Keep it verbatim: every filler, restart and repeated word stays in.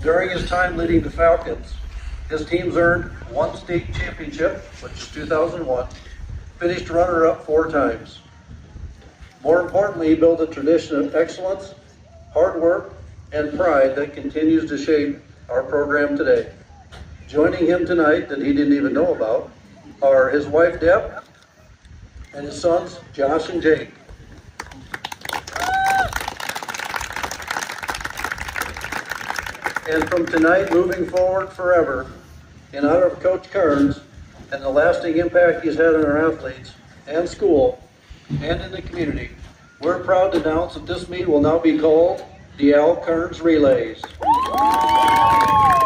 During his time leading the Falcons, his teams earned one state championship, which is two thousand one, finished runner-up four times. More importantly, he built a tradition of excellence, hard work, and pride that continues to shape our program today. Joining him tonight that he didn't even know about are his wife Deb and his sons Josh and Jake. And from tonight moving forward forever, in honor of Coach Carnes and the lasting impact he's had on our athletes and school and in the community, we're proud to announce that this meet will now be called the Al Carnes Relays.